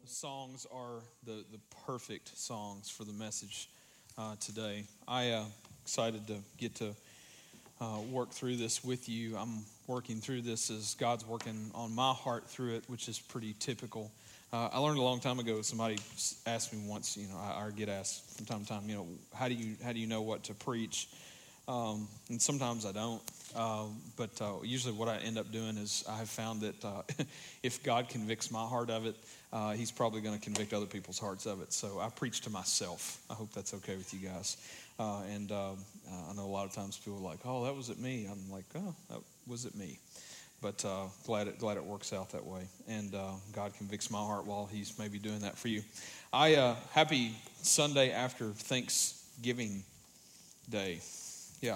songs are the perfect songs for the message today. I excited to get to work through this with you. I'm working through this as God's working on my heart through it, which is pretty typical. I learned a long time ago. Somebody asked me once, I get asked from time to time, how do you know what to preach? And sometimes I don't. But usually what I end up doing is I have found that if God convicts my heart of it, he's probably going to convict other people's hearts of it. So I preach to myself. I hope that's okay with you guys. And I know a lot of times people are like, oh, that was at me. I'm like, oh, that was at me. But glad it works out that way. And God convicts my heart while he's maybe doing that for you. Happy Sunday after Thanksgiving Day. Yeah.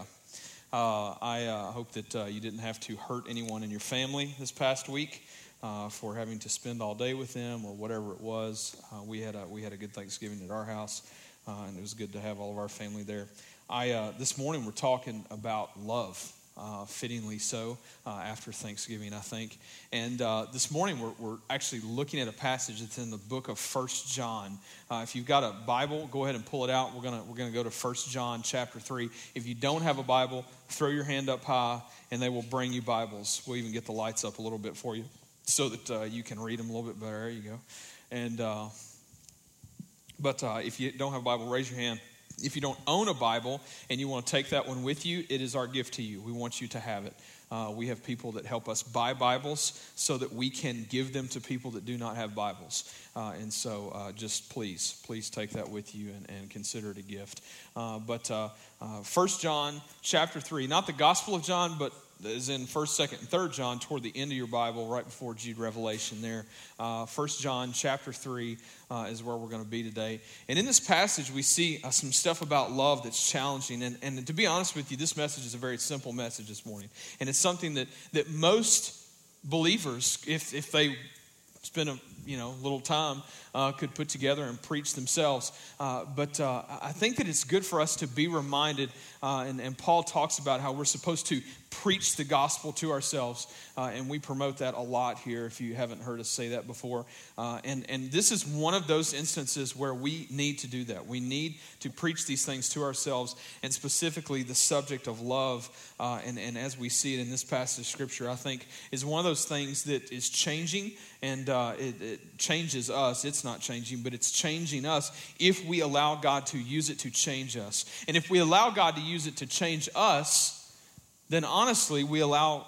I hope that you didn't have to hurt anyone in your family this past week for having to spend all day with them or whatever it was. We had a good Thanksgiving at our house, and it was good to have all of our family there. This morning we're talking about love. Fittingly so, after Thanksgiving, I think. And this morning we're actually looking at a passage that's in the book of 1 John. If you've got a Bible, go ahead and pull it out. We're gonna go to 1 John chapter 3. If you don't have a Bible, throw your hand up high, and they will bring you Bibles. We'll even get the lights up a little bit for you so that you can read them a little bit better. There you go. And but if you don't have a Bible, raise your hand. If you don't own a Bible and you want to take that one with you, it is our gift to you. We want you to have it. We have people that help us buy Bibles so that we can give them to people that do not have Bibles. And so just please take that with you and consider it a gift. But 1 John chapter 3, not the Gospel of John, but is in 1st, 2nd, and 3rd John toward the end of your Bible, right before Jude Revelation there. 1 John chapter 3 is where we're going to be today. And in this passage, we see some stuff about love that's challenging. And to be honest with you, this message is a very simple message this morning. And it's something that most believers, if they spend a little time, could put together and preach themselves. But I think that it's good for us to be reminded, and Paul talks about how we're supposed to preach the gospel to ourselves, and we promote that a lot here if you haven't heard us say that before. And this is one of those instances where we need to do that. We need to preach these things to ourselves, and specifically the subject of love, and as we see it in this passage of Scripture, I think is one of those things that is changing, and it changes us. It's not changing, but it's changing us if we allow God to use it to change us. And if we allow God to use it to change us, then honestly, we allow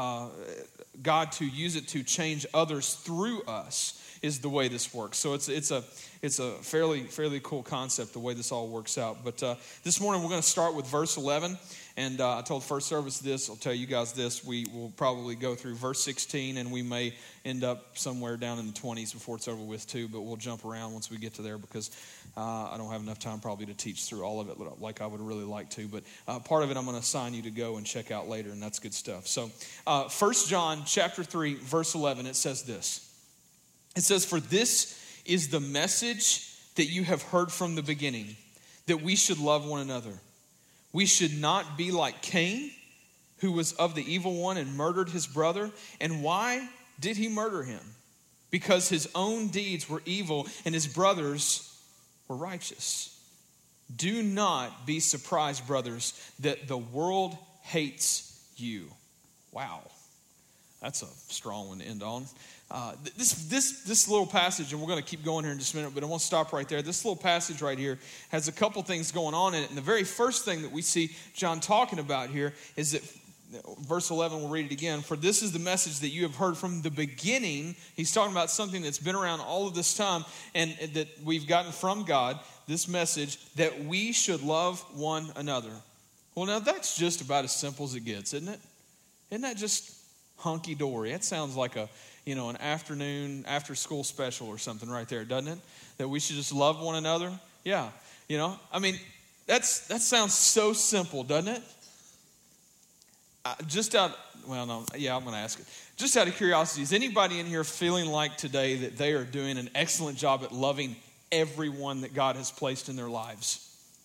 God to use it to change others through us, is the way this works. So it's a fairly cool concept, the way this all works out. But this morning we're going to start with verse 11. And I told first service this, I'll tell you guys this, we will probably go through verse 16, and we may end up somewhere down in the 20s before it's over with too, but we'll jump around once we get to there because I don't have enough time probably to teach through all of it like I would really like to. But part of it I'm going to assign you to go and check out later, and that's good stuff. So 1 John chapter 3, verse 11, it says this. It says, "For this is the message that you have heard from the beginning, that we should love one another. We should not be like Cain, who was of the evil one and murdered his brother. And why did he murder him? Because his own deeds were evil and his brothers were righteous. Do not be surprised, brothers, that the world hates you." Wow, that's a strong one to end on. This little passage, and we're going to keep going here in just a minute, but I won't stop right there. This little passage right here has a couple things going on in it. And the very first thing that we see John talking about here is that verse 11, we'll read it again. "For this is the message that you have heard from the beginning." He's talking about something that's been around all of this time and that we've gotten from God, this message, that we should love one another. Well, now that's just about as simple as it gets, isn't it? Isn't that just hunky-dory? That sounds like an afternoon, after-school special or something right there, doesn't it? That we should just love one another? Yeah. That sounds so simple, doesn't it? I'm going to ask it. Just out of curiosity, is anybody in here feeling like today that they are doing an excellent job at loving everyone that God has placed in their lives?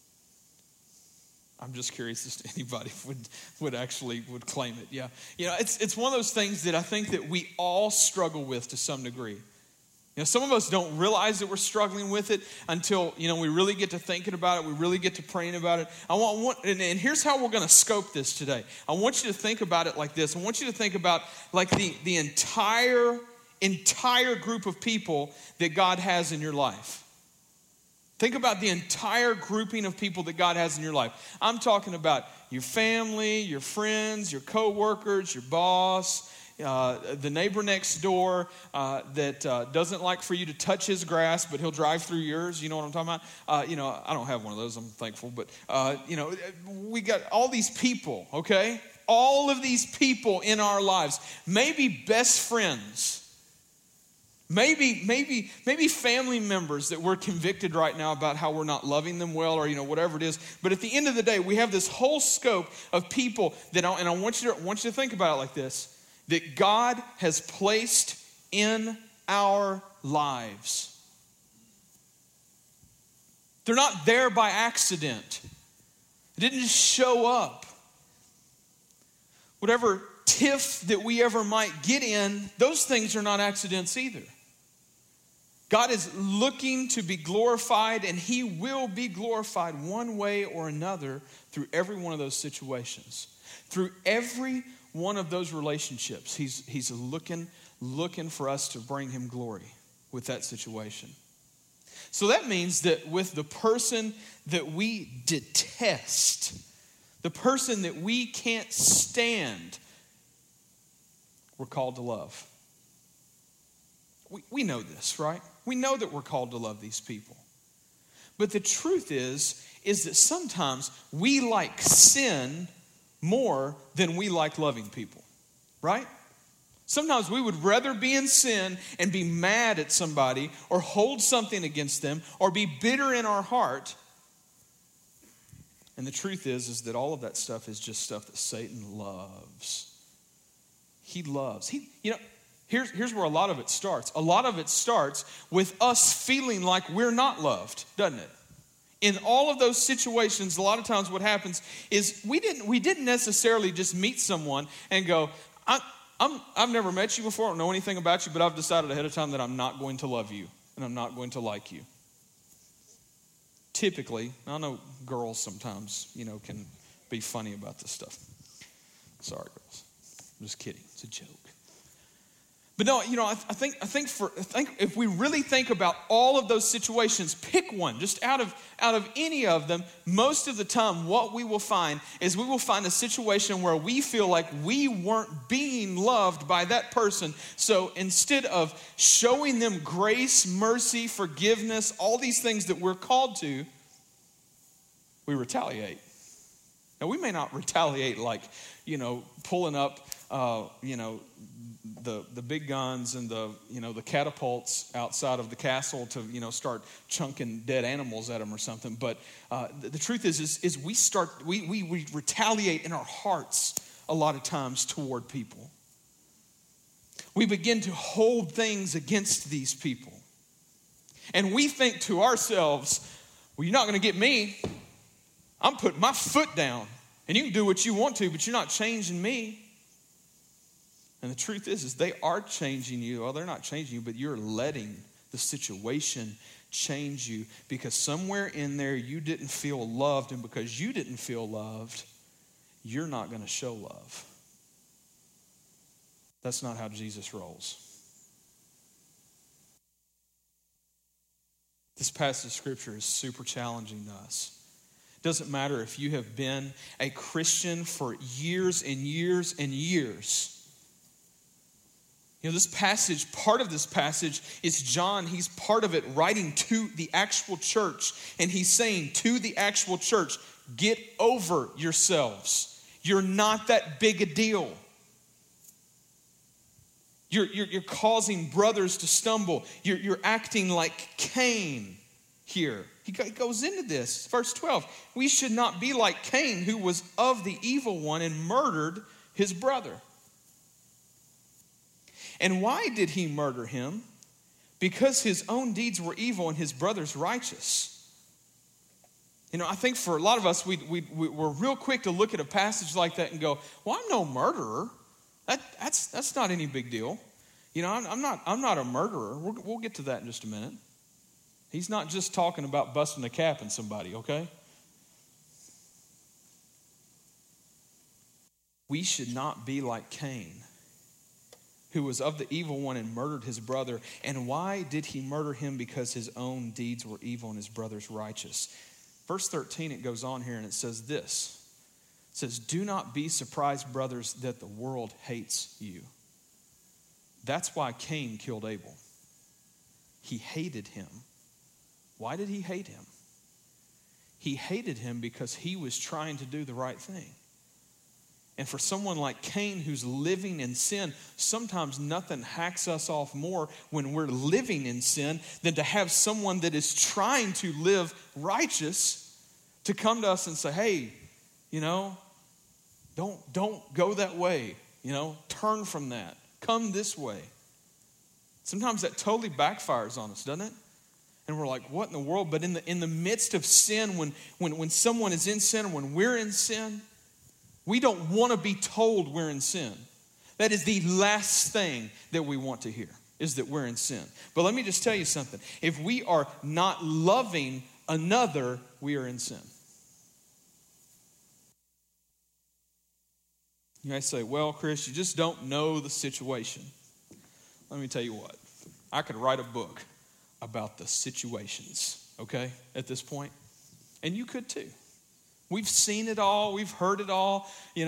I'm just curious as to anybody would claim it. Yeah, it's one of those things that I think that we all struggle with to some degree. Some of us don't realize that we're struggling with it until, we really get to thinking about it. We really get to praying about it. And here's how we're going to scope this today. I want you to think about it like this. I want you to think about like the entire group of people that God has in your life. Think about the entire grouping of people that God has in your life. I'm talking about your family, your friends, your coworkers, your boss, the neighbor next door that doesn't like for you to touch his grass, but he'll drive through yours. You know what I'm talking about? I don't have one of those, I'm thankful. But, we got all these people, okay? All of these people in our lives. Maybe best friends. Maybe family members that we're convicted right now about how we're not loving them well or, whatever it is. But at the end of the day, we have this whole scope of people that, and I want you to think about it like this. That God has placed in our lives. They're not there by accident. They didn't just show up. Whatever tiff that we ever might get in, those things are not accidents either. God is looking to be glorified, and He will be glorified one way or another through every one of those situations. Through every one of those relationships, he's looking for us to bring Him glory with that situation. So that means that with the person that we detest, the person that we can't stand, we're called to love. We know this, right? We know that we're called to love these people. But the truth is that sometimes we like sin more than we like loving people, right? Sometimes we would rather be in sin and be mad at somebody or hold something against them or be bitter in our heart. And the truth is that all of that stuff is just stuff that Satan loves. He loves. Here's where a lot of it starts. A lot of it starts with us feeling like we're not loved, doesn't it? In all of those situations, a lot of times what happens is we didn't necessarily just meet someone and go, I've never met you before, I don't know anything about you, but I've decided ahead of time that I'm not going to love you and I'm not going to like you. Typically, I know girls sometimes, can be funny about this stuff. Sorry, girls. I'm just kidding. It's a joke. But no, I think if we really think about all of those situations, pick one, just out of any of them, most of the time what we will find is we will find a situation where we feel like we weren't being loved by that person. So instead of showing them grace, mercy, forgiveness, all these things that we're called to, we retaliate. Now we may not retaliate like, pulling up, the big guns and the catapults outside of the castle to start chunking dead animals at them or something. But the truth is we retaliate in our hearts a lot of times toward people. We begin to hold things against these people, and we think to ourselves, "Well, you're not going to get me. I'm putting my foot down, and you can do what you want to, but you're not changing me." And the truth is they are changing you. Well, they're not changing you, but you're letting the situation change you because somewhere in there you didn't feel loved, and because you didn't feel loved, you're not going to show love. That's not how Jesus rolls. This passage of Scripture is super challenging to us. It doesn't matter if you have been a Christian for years and years and years. This passage, part of this passage is John. He's part of it writing to the actual church. And he's saying to the actual church, get over yourselves. You're not that big a deal. You're causing brothers to stumble. You're acting like Cain here. He goes into this. Verse 12. We should not be like Cain, who was of the evil one and murdered his brother. And why did he murder him? Because his own deeds were evil and his brother's righteous. I think for a lot of us, we're real quick to look at a passage like that and go, well, I'm no murderer. That's not any big deal. I'm not a murderer. We'll get to that in just a minute. He's not just talking about busting a cap in somebody, okay? We should not be like Cain, who was of the evil one and murdered his brother. And why did he murder him? Because his own deeds were evil and his brother's righteous. Verse 13, it goes on here and it says this. It says, do not be surprised, brothers, that the world hates you. That's why Cain killed Abel. He hated him. Why did he hate him? He hated him because he was trying to do the right thing. And for someone like Cain who's living in sin, sometimes nothing hacks us off more when we're living in sin than to have someone that is trying to live righteous to come to us and say, hey, don't go that way. Turn from that. Come this way. Sometimes that totally backfires on us, doesn't it? And we're like, what in the world? But in the midst of sin, when someone is in sin, or when we're in sin, we don't want to be told we're in sin. That is the last thing that we want to hear, is that we're in sin. But let me just tell you something. If we are not loving another, we are in sin. You might say, well, Chris, you just don't know the situation. Let me tell you what. I could write a book about the situations, okay, at this point. And you could too. We've seen it all. We've heard it all.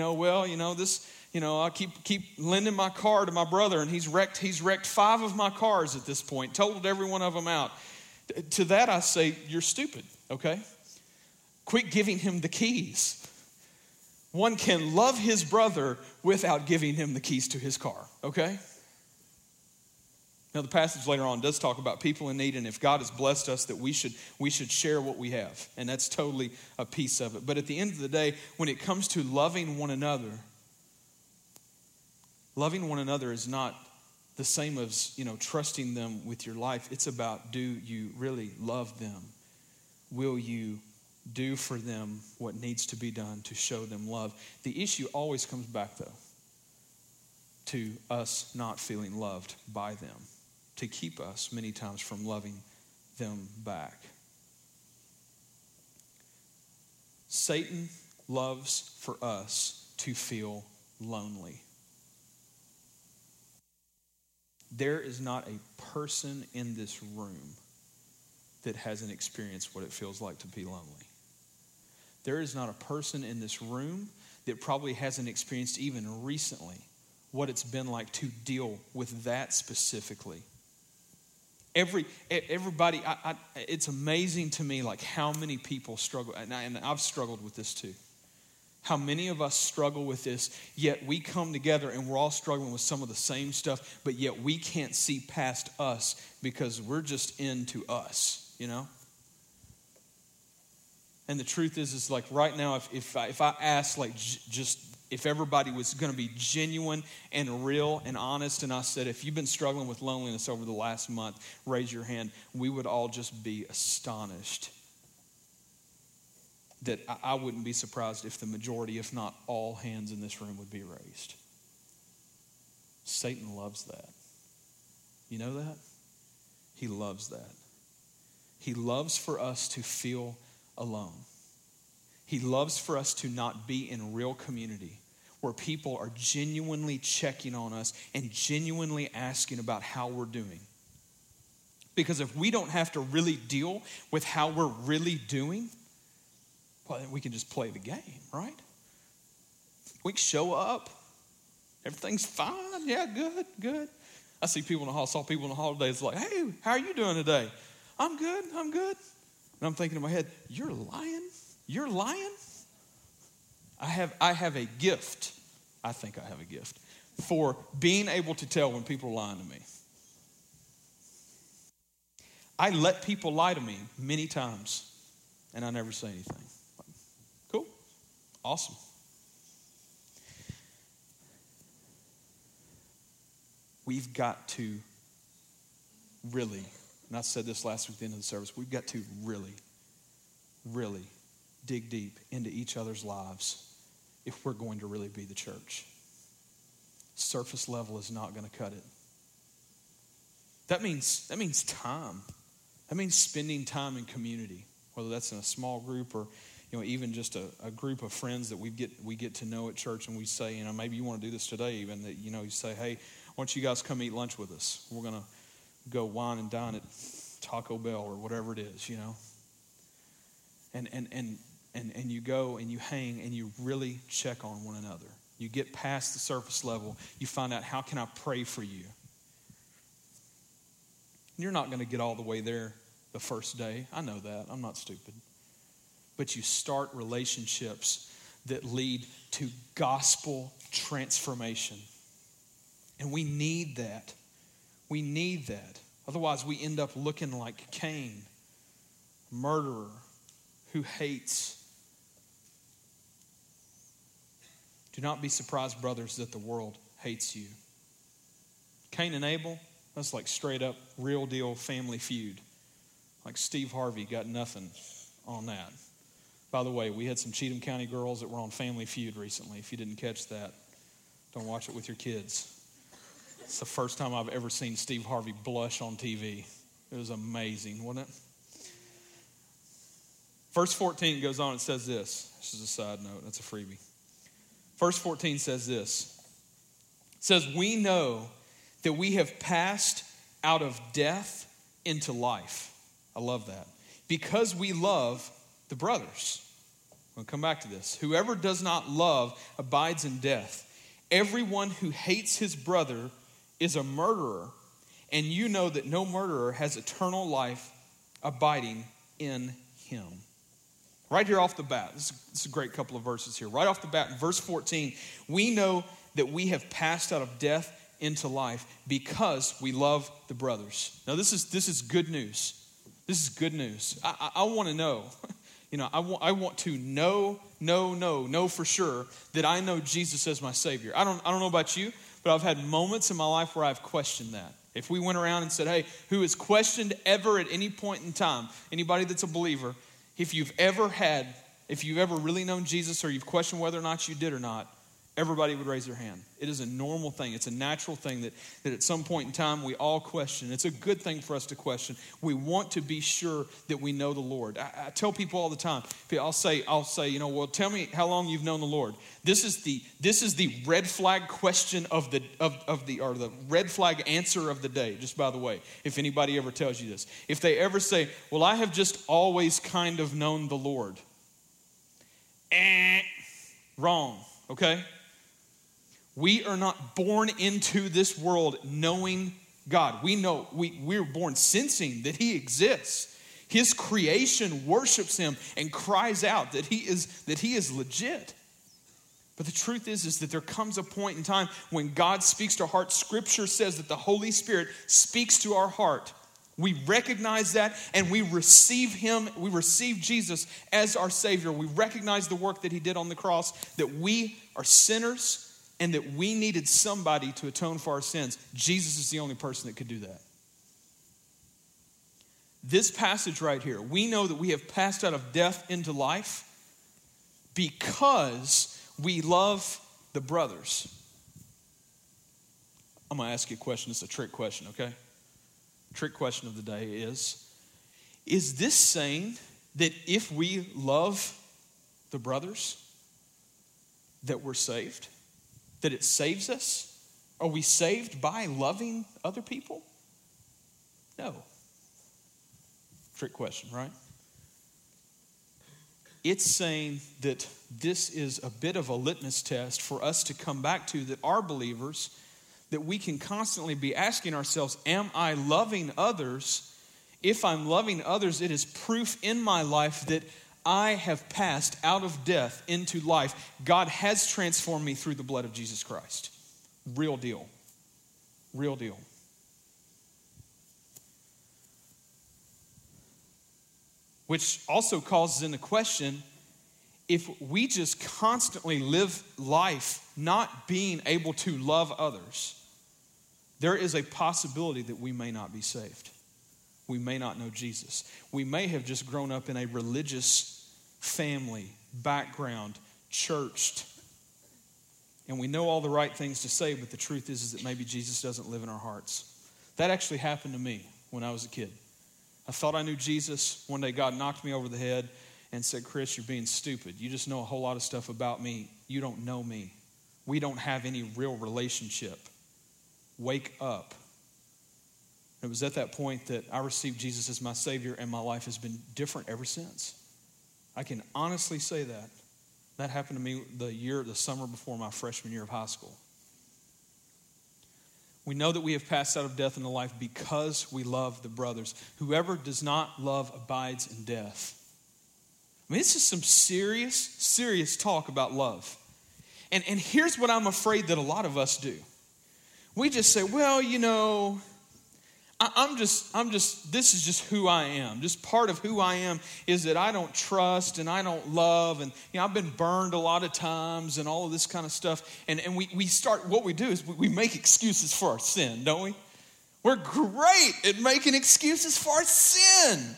I keep lending my car to my brother, and he's wrecked 5 of my cars at this point, totaled every one of them out. To that I say, you're stupid, okay? Quit giving him the keys. One can love his brother without giving him the keys to his car, okay? Now, the passage later on does talk about people in need, and if God has blessed us, that we should share what we have, and that's totally a piece of it. But at the end of the day, when it comes to loving one another is not the same as, trusting them with your life. It's about, do you really love them? Will you do for them what needs to be done to show them love? The issue always comes back, though, to us not feeling loved by them, to keep us many times from loving them back. Satan loves for us to feel lonely. There is not a person in this room that hasn't experienced what it feels like to be lonely. There is not a person in this room that probably hasn't experienced even recently what it's been like to deal with that specifically. Everybody, it's amazing to me like how many people struggle, and I've struggled with this too. How many of us struggle with this, yet we come together and we're all struggling with some of the same stuff, but yet we can't see past us because we're just into us, And the truth is like right now, if I ask like just if everybody was going to be genuine and real and honest, and I said, if you've been struggling with loneliness over the last month, raise your hand, we would all just be astonished. That I wouldn't be surprised if the majority, if not all hands in this room would be raised. Satan loves that. You know that? He loves that. He loves for us to feel alone. He loves for us to not be in real community where people are genuinely checking on us and genuinely asking about how we're doing. Because if we don't have to really deal with how we're really doing, well, then we can just play the game, right? We can show up. Everything's fine. Yeah, good. I see people in the hall. Saw people in the hall today. It's like, hey, how are you doing today? I'm good. And I'm thinking in my head, you're lying? You're lying? I have a gift. I think I have a gift for being able to tell when people are lying to me. I let people lie to me many times, and I never say anything. Cool. Awesome. We've got to really, and I said this last week at the end of the service, we've got to really dig deep into each other's lives if we're going to really be the church. Surface level is not going to cut it. That means time. That means spending time in community, whether that's in a small group or even just a group of friends that we get to know at church, and we say, maybe you want to do this today, even that you say, hey, why don't you guys come eat lunch with us? We're gonna go wine and dine at Taco Bell or whatever it is, And you go and you hang and you really check on one another. You get past the surface level. You find out, how can I pray for you? You're not going to get all the way there the first day. I know that. I'm not stupid. But you start relationships that lead to gospel transformation. And we need that. We need that. Otherwise, we end up looking like Cain, a murderer who hates. Do not be surprised, brothers, that the world hates you. Cain and Abel, that's like straight up, real deal family feud. Like Steve Harvey got nothing on that. By the way, we had some Cheatham County girls that were on Family Feud recently. If you didn't catch that, don't watch it with your kids. It's the first time I've ever seen Steve Harvey blush on TV. It was amazing, wasn't it? Verse 14 goes on, it says this. This is a side note, that's a freebie. Verse 14 says this. It says, we know that we have passed out of death into life. I love that. Because we love the brothers. We'll come back to this. Whoever does not love abides in death. Everyone who hates his brother is a murderer, and you know that no murderer has eternal life abiding in him. Right here off the bat, this is a great couple of verses here. Right off the bat, in verse 14, we know that we have passed out of death into life because we love the brothers. Now, this is good news. This is good news. I want to know. I want to know for sure that I know Jesus as my Savior. I don't know about you, but I've had moments in my life where I've questioned that. If we went around and said, hey, who has questioned ever at any point in time, anybody that's a believer, if you've ever really known Jesus or you've questioned whether or not you did or not, everybody would raise their hand. It is a normal thing. It's a natural thing that at some point in time we all question. It's a good thing for us to question. We want to be sure that we know the Lord. I tell people all the time, I'll say, well, tell me how long you've known the Lord. This is the red flag question or the red flag answer of the day, just by the way, if anybody ever tells you this. If they ever say, well, I have just always kind of known the Lord. Wrong, okay? We are not born into this world knowing God. We're born sensing that He exists. His creation worships Him and cries out that He is legit. But the truth is that there comes a point in time when God speaks to our heart. Scripture says that the Holy Spirit speaks to our heart. We recognize that and we receive Him. We receive Jesus as our Savior. We recognize the work that He did on the cross, that we are sinners and that we needed somebody to atone for our sins. Jesus is the only person that could do that. This passage right here, we know that we have passed out of death into life because we love the brothers. I'm going to ask you a question. It's a trick question, okay? Trick question of the day is this saying that if we love the brothers, that we're saved? That it saves us? Are we saved by loving other people? No. Trick question, right? It's saying that this is a bit of a litmus test for us to come back to, that are believers, that we can constantly be asking ourselves, am I loving others? If I'm loving others, it is proof in my life that I have passed out of death into life. God has transformed me through the blood of Jesus Christ. Real deal. Real deal. Which also causes into question, if we just constantly live life not being able to love others, there is a possibility that we may not be saved. We may not know Jesus. We may have just grown up in a religious family, background, churched, and we know all the right things to say, but the truth is that maybe Jesus doesn't live in our hearts. That actually happened to me when I was a kid. I thought I knew Jesus. One day God knocked me over the head and said, Chris, you're being stupid. You just know a whole lot of stuff about me. You don't know me. We don't have any real relationship. Wake up. It was at that point that I received Jesus as my Savior, and my life has been different ever since. I can honestly say that. That happened to me the summer before my freshman year of high school. We know that we have passed out of death into life because we love the brothers. Whoever does not love abides in death. I mean, this is some serious talk about love. And here's what I'm afraid that a lot of us do. We just say, well, you know, this is just who I am. Just part of who I am is that I don't trust and I don't love. And, you know, I've been burned a lot of times and all of this kind of stuff. And we start, what we do is we make excuses for our sin, don't we? We're great at making excuses for our sin.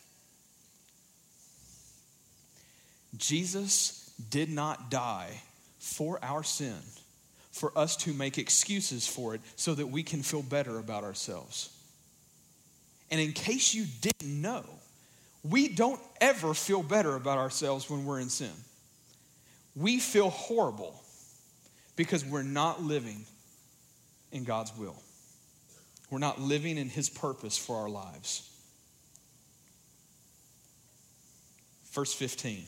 Jesus did not die for our sin, for us to make excuses for it so that we can feel better about ourselves. And in case you didn't know, we don't ever feel better about ourselves when we're in sin. We feel horrible because we're not living in God's will. We're not living in His purpose for our lives. Verse 15.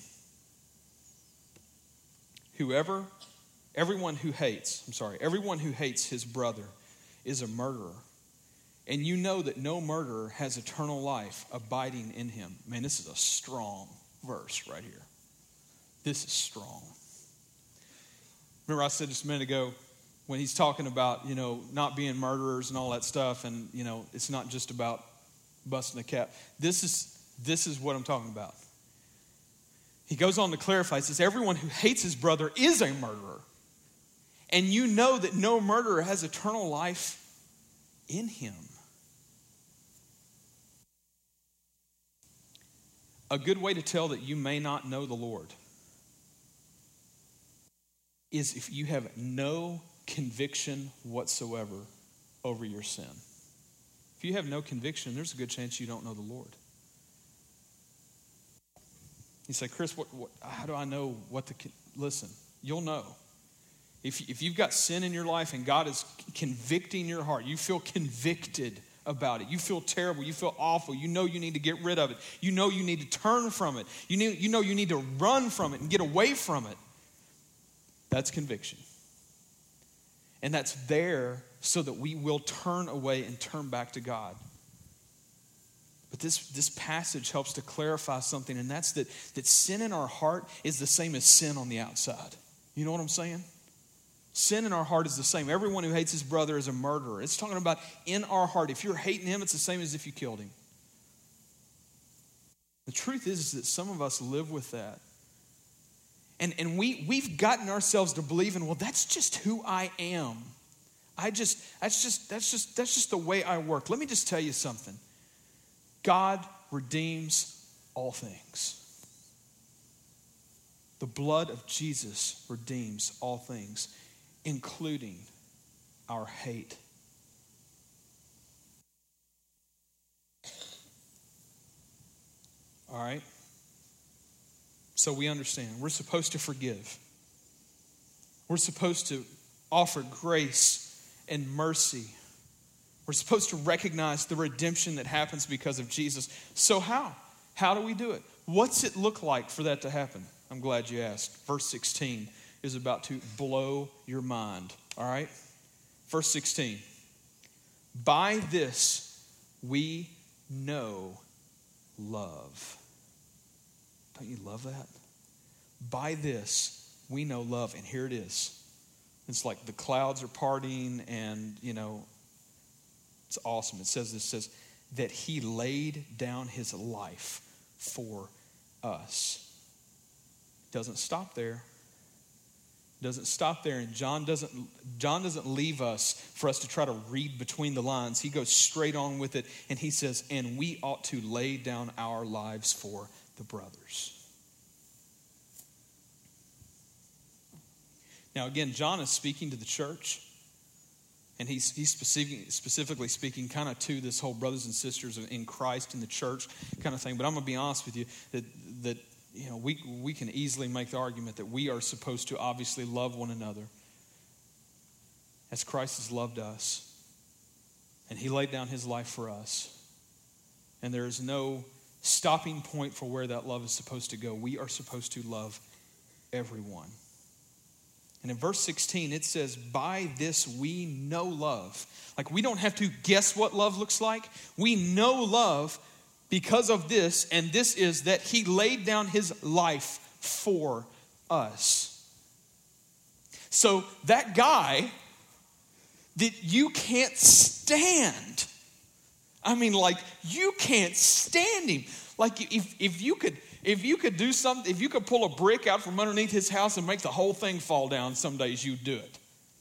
Everyone who hates his brother is a murderer. And you know that no murderer has eternal life abiding in him. Man, this is a strong verse right here. This is strong. Remember I said just a minute ago when he's talking about, you know, not being murderers and all that stuff, and, you know, it's not just about busting a cap. This is what I'm talking about. He goes on to clarify, he says, everyone who hates his brother is a murderer. And you know that no murderer has eternal life in him. A good way to tell that you may not know the Lord is if you have no conviction whatsoever over your sin. If you have no conviction, there's a good chance you don't know the Lord. You say, Chris, how do I know what to... Listen, you'll know. If you've got sin in your life and God is convicting your heart, you feel convicted about it. You feel terrible. You feel awful. You know you need to get rid of it. You know you need to turn from it. You know you need to run from it and get away from it. That's conviction. And that's there so that we will turn away and turn back to God. But this passage helps to clarify something, and that's that sin in our heart is the same as sin on the outside. You know what I'm saying? Sin in our heart is the same. Everyone who hates his brother is a murderer. It's talking about in our heart. If you're hating him, it's the same as if you killed him. The truth is that some of us live with that. And we've gotten ourselves to believing, well, that's just who I am. That's just the way I work. Let me just tell you something. God redeems all things. The blood of Jesus redeems all things, including our hate. All right? So we understand. We're supposed to forgive. We're supposed to offer grace and mercy. We're supposed to recognize the redemption that happens because of Jesus. So how? How do we do it? What's it look like for that to happen? I'm glad you asked. Verse 16 is about to blow your mind. All right? Verse 16. By this we know love. Don't you love that? By this we know love. And here it is. It's like the clouds are parting and, you know, it's awesome. It says that he laid down his life for us. It doesn't stop there. It doesn't stop there. And John doesn't leave us for us to try to read between the lines. He goes straight on with it. And he says, and we ought to lay down our lives for the brothers. Now again, John is speaking to the church. And he's specifically speaking kind of to this whole brothers and sisters in Christ in the church kind of thing. But I'm going to be honest with you that we can easily make the argument that we are supposed to obviously love one another as Christ has loved us. And he laid down his life for us. And there is no stopping point for where that love is supposed to go. We are supposed to love everyone. And in verse 16, it says, by this we know love. Like, we don't have to guess what love looks like. We know love because of this, and this is that he laid down his life for us. So that guy that you can't stand, you can't stand him. Like, if you could do something, if you could pull a brick out from underneath his house and make the whole thing fall down, some days you'd do it.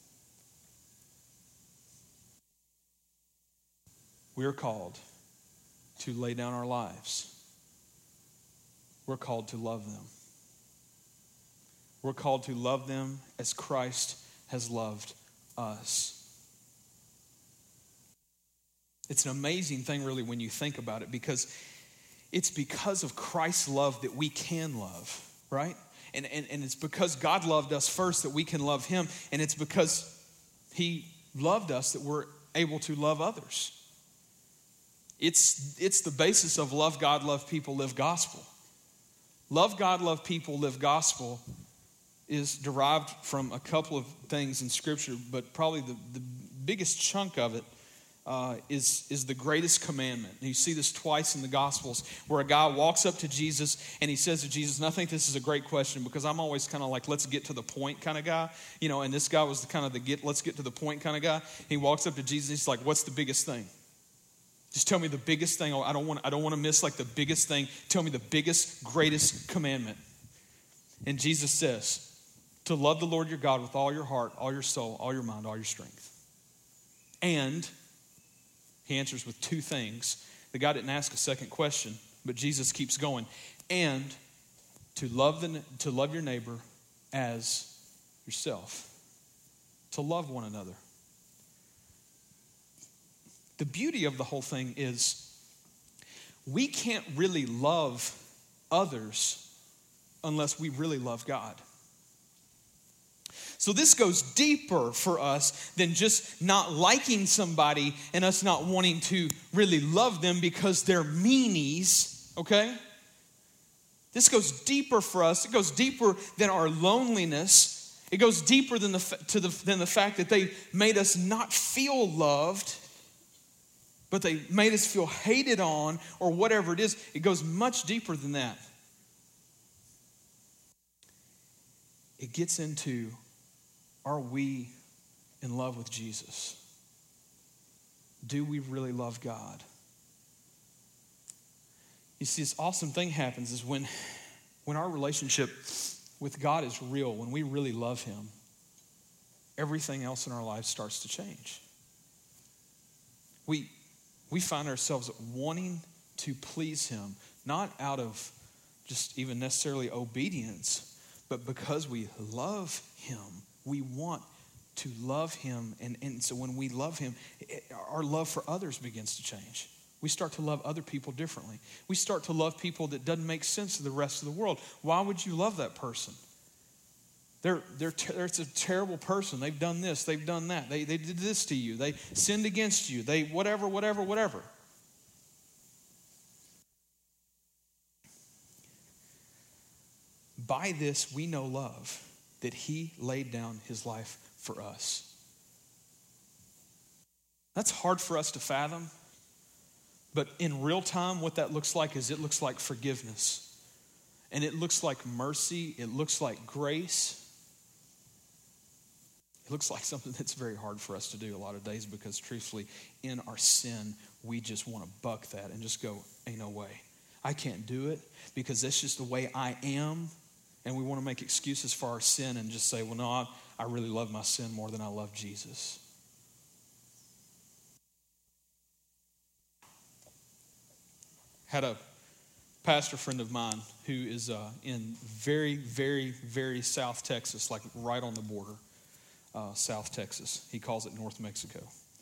We are called to lay down our lives. We're called to love them. We're called to love them as Christ has loved us. It's an amazing thing, really, when you think about it, because it's because of Christ's love that we can love, right? And it's because God loved us first that we can love him. And it's because he loved us that we're able to love others. It's the basis of love God, love people, live gospel. Love God, love people, live gospel is derived from a couple of things in Scripture, but probably the biggest chunk of it is the greatest commandment. And you see this twice in the Gospels where a guy walks up to Jesus and he says to Jesus, and I think this is a great question because I'm always kind of like, let's get to the point kind of guy. And this guy was let's get to the point kind of guy. He walks up to Jesus and he's like, what's the biggest thing? Just tell me the biggest thing. I don't want to miss like the biggest thing. Tell me the biggest, greatest commandment. And Jesus says, to love the Lord your God with all your heart, all your soul, all your mind, all your strength. And he answers with two things. The guy didn't ask a second question, but Jesus keeps going. And to love your neighbor as yourself. To love one another. The beauty of the whole thing is we can't really love others unless we really love God. So this goes deeper for us than just not liking somebody and us not wanting to really love them because they're meanies, okay? This goes deeper for us. It goes deeper than our loneliness. It goes deeper than the fact that they made us not feel loved, but they made us feel hated on or whatever it is. It goes much deeper than that. It gets into, are we in love with Jesus? Do we really love God? You see, this awesome thing happens is when our relationship with God is real, when we really love him, everything else in our lives starts to change. We find ourselves wanting to please him, not out of just even necessarily obedience, but because we love him. We want to love him. And so when we love him, our love for others begins to change. We start to love other people differently. We start to love people that doesn't make sense to the rest of the world. Why would you love that person? They're a terrible person. They've done this. They've done that. They did this to you. They sinned against you. They whatever. By this we know love, that he laid down his life for us. That's hard for us to fathom. But in real time, what that looks like is it looks like forgiveness. And it looks like mercy. It looks like grace. It looks like something that's very hard for us to do a lot of days because truthfully, in our sin, we just want to buck that and just go, ain't no way. I can't do it because that's just the way I am. And we want to make excuses for our sin and just say, well, no, I really love my sin more than I love Jesus. Had a pastor friend of mine who is in very, very, very South Texas, like right on the border. South Texas. He calls it North Mexico.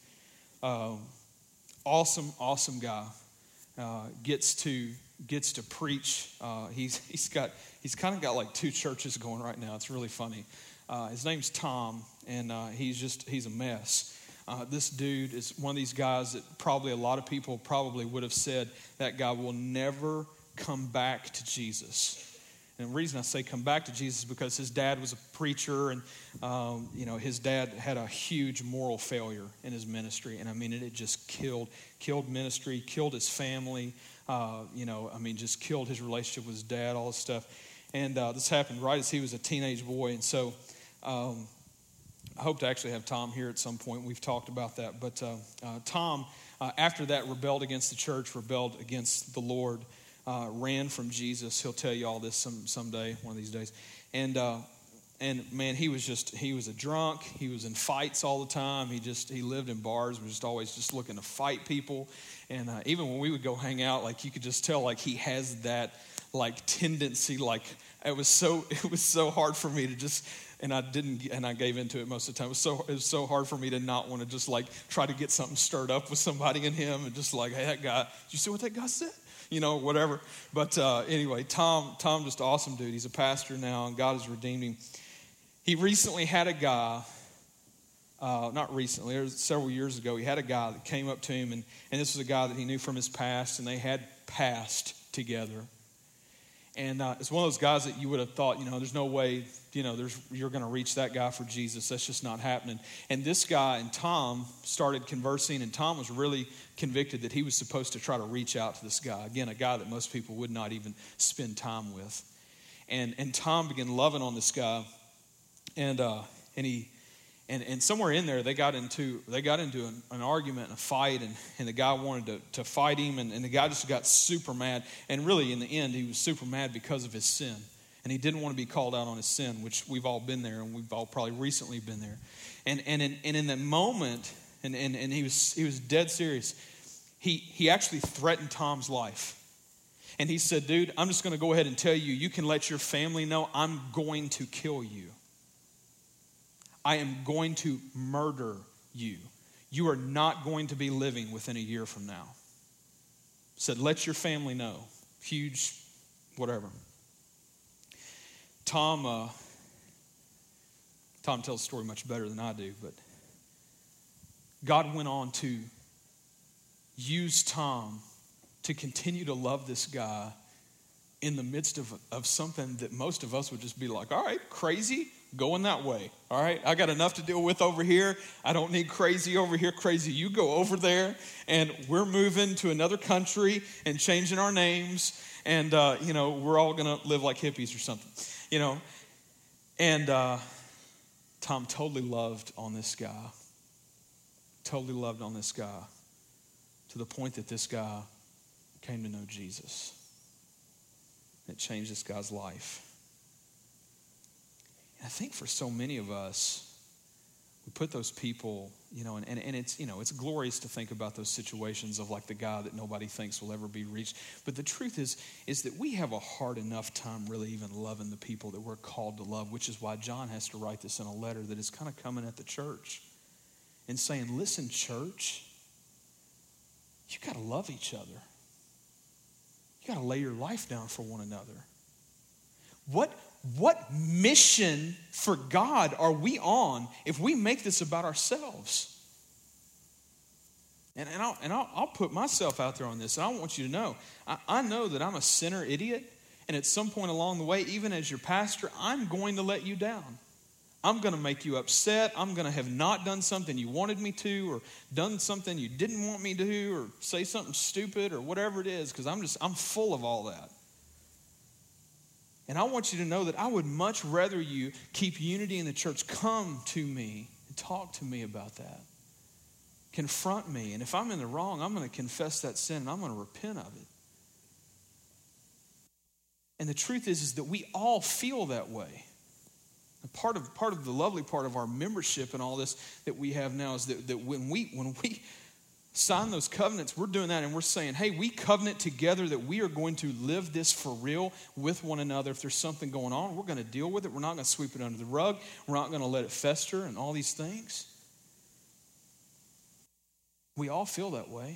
Awesome guy. Gets to preach. He's kind of got like two churches going right now. It's really funny. His name's Tom, and he's a mess. This dude is one of these guys that probably a lot of people probably would have said that guy will never come back to Jesus. And the reason I say come back to Jesus is because his dad was a preacher, and his dad had a huge moral failure in his ministry, and I mean it just killed ministry, killed his family, just killed his relationship with his dad, all this stuff. And this happened right as he was a teenage boy, and so I hope to actually have Tom here at some point. We've talked about that, but Tom, after that, rebelled against the church, rebelled against the Lord. Ran from Jesus. He'll tell you all this someday, one of these days. And man, he was a drunk. He was in fights all the time. He lived in bars. Was just always just looking to fight people. And even when we would go hang out, like you could just tell, like he has that like tendency. Like it was so hard for me to just. And I gave into it most of the time. It was so hard for me to not want to just like try to get something stirred up with somebody in him, and just like, hey, that guy, did you see what that guy said? Whatever. But anyway, Tom, just awesome dude. He's a pastor now, and God has redeemed him. He recently had a guy, not recently, it was several years ago, he had a guy that came up to him, and this was a guy that he knew from his past, and they had passed together. And it's one of those guys that you would have thought, there's no way, you're going to reach that guy for Jesus. That's just not happening. And this guy and Tom started conversing, and Tom was really convicted that he was supposed to try to reach out to this guy. Again, a guy that most people would not even spend time with. And Tom began loving on this guy, and somewhere in there they got into an argument and a fight, and the guy wanted to fight him, and the guy just got super mad. And really, in the end, he was super mad because of his sin, and he didn't want to be called out on his sin, which we've all been there, and we've all probably recently been there. And in that moment, and he was dead serious. He actually threatened Tom's life. And he said, dude, I'm just going to go ahead and tell you, you can let your family know I'm going to kill you. I am going to murder you. You are not going to be living within a year from now. Said, let your family know. Huge, whatever. Tom tells the story much better than I do, but God went on to use Tom to continue to love this guy in the midst of something that most of us would just be like, all right, crazy, going that way. All right, I got enough to deal with over here. I don't need crazy over here. Crazy, you go over there, and we're moving to another country and changing our names, and we're all gonna live like hippies or something, And Tom totally loved on this guy. Totally loved on this guy to the point that this guy came to know Jesus. It changed this guy's life. And I think for so many of us, we put those people, and it's glorious to think about those situations of like the guy that nobody thinks will ever be reached. But the truth is that we have a hard enough time really even loving the people that we're called to love, which is why John has to write this in a letter that is kind of coming at the church and saying, listen, church, you got to love each other. You got to lay your life down for one another. What mission for God are we on if we make this about ourselves? And I'll put myself out there on this, and I want you to know, I know that I'm a sinner idiot, and at some point along the way, even as your pastor, I'm going to let you down. I'm going to make you upset. I'm going to have not done something you wanted me to, or done something you didn't want me to do, or say something stupid, or whatever it is, because I'm full of all that. And I want you to know that I would much rather you keep unity in the church. Come to me and talk to me about that. Confront me. And if I'm in the wrong, I'm going to confess that sin and I'm going to repent of it. And the truth is that we all feel that way. And part of the lovely part of our membership and all this that we have now is that when we sign those covenants, we're doing that and we're saying, hey, we covenant together that we are going to live this for real with one another. If there's something going on, we're going to deal with it. We're not going to sweep it under the rug. We're not going to let it fester and all these things. We all feel that way.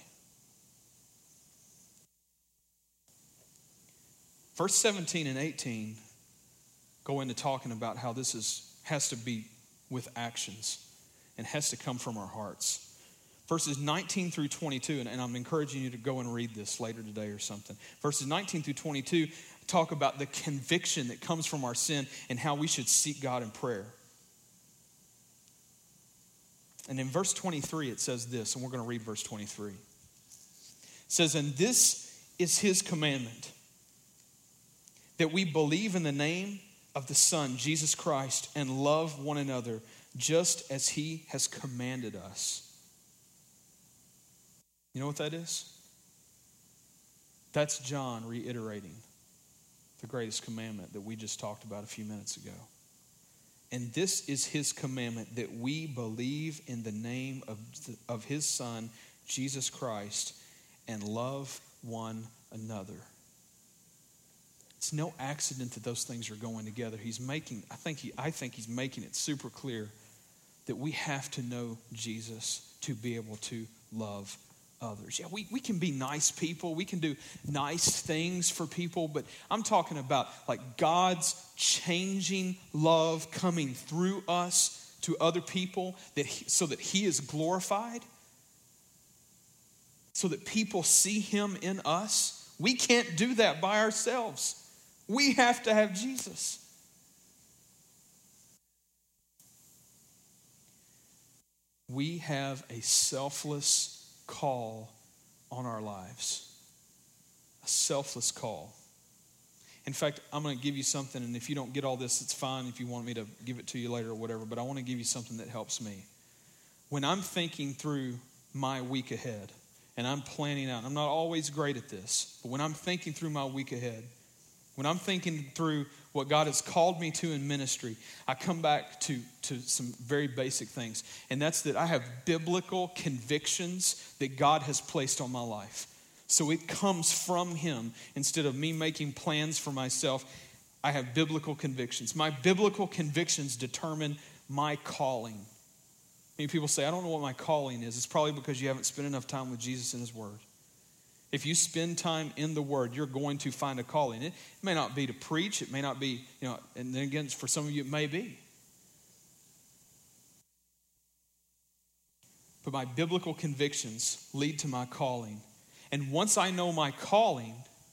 Verse 17 and 18 go into talking about how this has to be with actions and has to come from our hearts. Verses 19 through 22, and I'm encouraging you to go and read this later today or something. Verses 19 through 22 talk about the conviction that comes from our sin and how we should seek God in prayer. And in verse 23 it says this, and we're going to read verse 23. It says, and this is his commandment, that we believe in the name of the Son, Jesus Christ, and love one another just as he has commanded us. You know what that is? That's John reiterating the greatest commandment that we just talked about a few minutes ago. And this is his commandment, that we believe in the name of his Son, Jesus Christ, and love one another. It's no accident that those things are going together. I think he's making it super clear that we have to know Jesus to be able to love others. Yeah, we can be nice people. We can do nice things for people, but I'm talking about like God's changing love coming through us to other people so that he is glorified, so that people see him in us. We can't do that by ourselves. We have to have Jesus. We have a selfless call on our lives. A selfless call. In fact, I'm going to give you something, and if you don't get all this, it's fine if you want me to give it to you later or whatever, but I want to give you something that helps me. When I'm thinking through my week ahead, and I'm planning out, I'm not always great at this, but when I'm thinking through my week ahead, when I'm thinking through what God has called me to in ministry, I come back to some very basic things. And that's that I have biblical convictions that God has placed on my life. So it comes from him instead of me making plans for myself. I have biblical convictions. My biblical convictions determine my calling. Many people say, I don't know what my calling is. It's probably because you haven't spent enough time with Jesus and his word. If you spend time in the Word, you're going to find a calling. It may not be to preach. It may not be, and then again, for some of you, it may be. But my biblical convictions lead to my calling. And once I know my calling,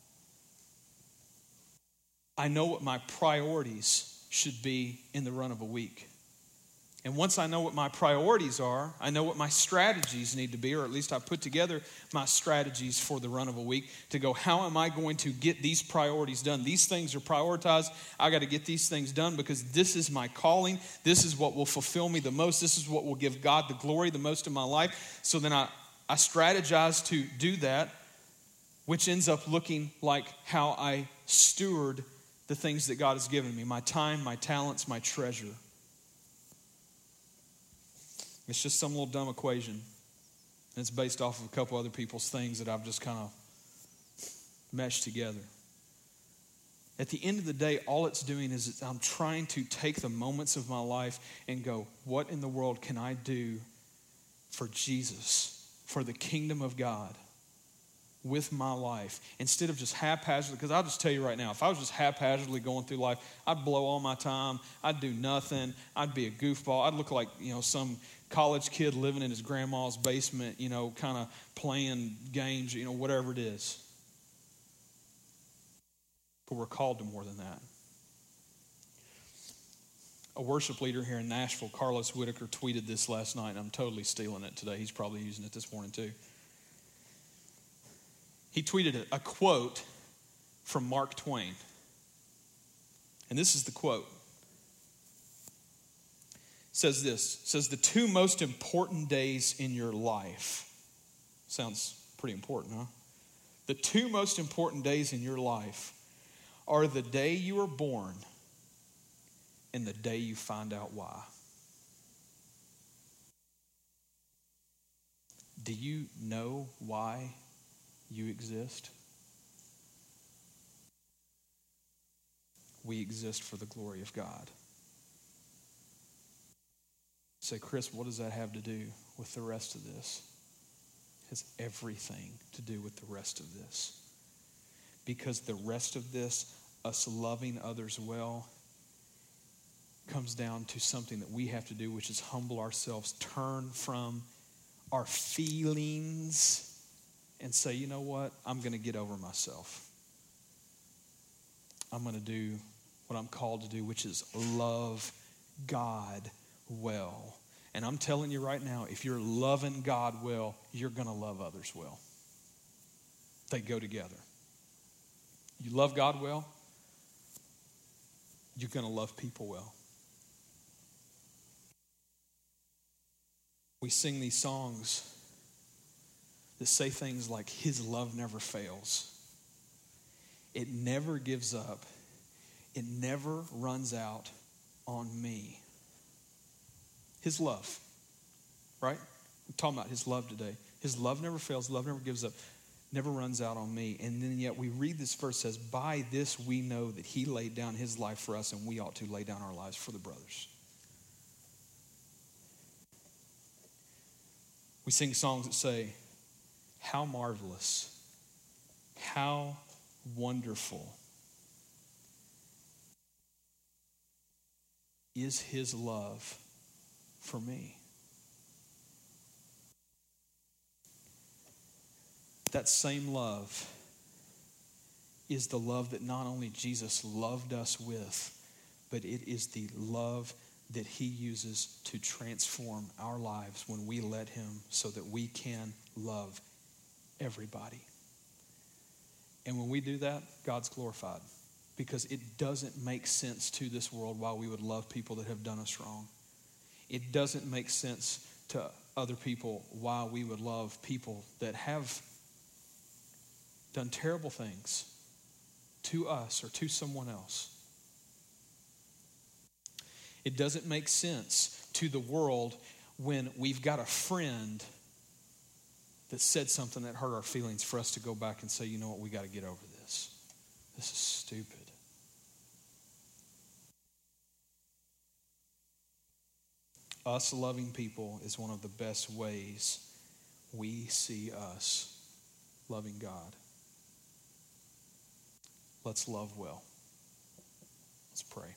I know what my priorities should be in the run of a week. And once I know what my priorities are, I know what my strategies need to be, or at least I put together my strategies for the run of a week to go, how am I going to get these priorities done? These things are prioritized. I got to get these things done because this is my calling. This is what will fulfill me the most. This is what will give God the glory the most in my life. So then I strategize to do that, which ends up looking like how I steward the things that God has given me, my time, my talents, my treasure. It's just some little dumb equation. And it's based off of a couple other people's things that I've just kind of meshed together. At the end of the day, all it's doing is I'm trying to take the moments of my life and go, what in the world can I do for Jesus, for the kingdom of God, with my life? Instead of just haphazardly, because I'll just tell you right now, if I was just haphazardly going through life, I'd blow all my time. I'd do nothing. I'd be a goofball. I'd look like, some college kid living in his grandma's basement, kind of playing games, whatever it is. But we're called to more than that. A worship leader here in Nashville, Carlos Whitaker, tweeted this last night, and I'm totally stealing it today. He's probably using it this morning too. He tweeted a quote from Mark Twain. And this is the quote. Says this, says the two most important days in your life. Sounds pretty important, huh? The two most important days in your life are the day you were born and the day you find out why. Do you know why you exist? We exist for the glory of God. Say, Chris, what does that have to do with the rest of this? It has everything to do with the rest of this. Because the rest of this, us loving others well, comes down to something that we have to do, which is humble ourselves, turn from our feelings, and say, you know what? I'm going to get over myself. I'm going to do what I'm called to do, which is love God well. And I'm telling you right now, if you're loving God well, you're going to love others well. They go together. You love God well, you're going to love people well. We sing these songs that say things like, His love never fails. It never gives up. It never runs out on me. His love, right? We're talking about His love today. His love never fails. Love never gives up. Never runs out on me. And then yet we read this verse says, by this we know that He laid down His life for us, and we ought to lay down our lives for the brothers. We sing songs that say, how marvelous, how wonderful is His love for me. That same love is the love that not only Jesus loved us with, but it is the love that He uses to transform our lives when we let Him, so that we can love everybody. And when we do that, God's glorified, because it doesn't make sense to this world why we would love people that have done us wrong. It doesn't make sense to other people why we would love people that have done terrible things to us or to someone else. It doesn't make sense to the world when we've got a friend that said something that hurt our feelings for us to go back and say, you know what, we got to get over this. This is stupid. Us loving people is one of the best ways we see us loving God. Let's love well. Let's pray.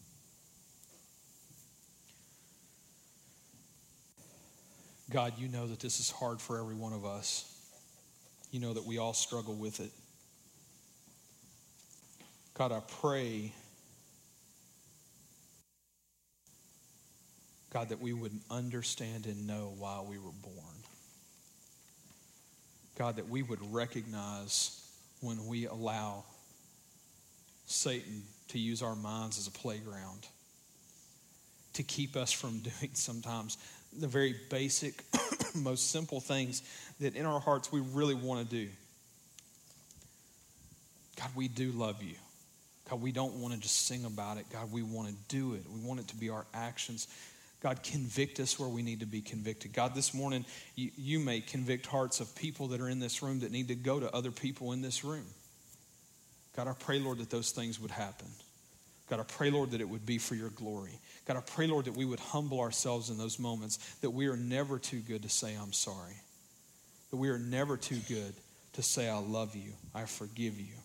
God, you know that this is hard for every one of us. You know that we all struggle with it. God, I pray, God, that we would understand and know why we were born. God, that we would recognize when we allow Satan to use our minds as a playground to keep us from doing sometimes the very basic, most simple things that in our hearts we really want to do. God, we do love you. God, we don't want to just sing about it. God, we want to do it. We want it to be our actions. God, convict us where we need to be convicted. God, this morning, you may convict hearts of people that are in this room that need to go to other people in this room. God, I pray, Lord, that those things would happen. God, I pray, Lord, that it would be for your glory. God, I pray, Lord, that we would humble ourselves in those moments, that we are never too good to say I'm sorry, that we are never too good to say I love you, I forgive you.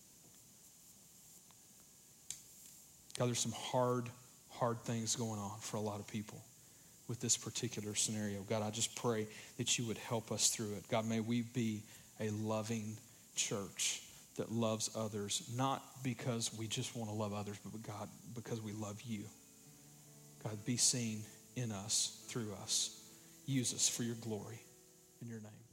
God, there's some hard things going on for a lot of people with this particular scenario. God, I just pray that you would help us through it. God, may we be a loving church that loves others, not because we just want to love others, but God, because we love you. God, be seen in us, through us. Use us for your glory. In your name.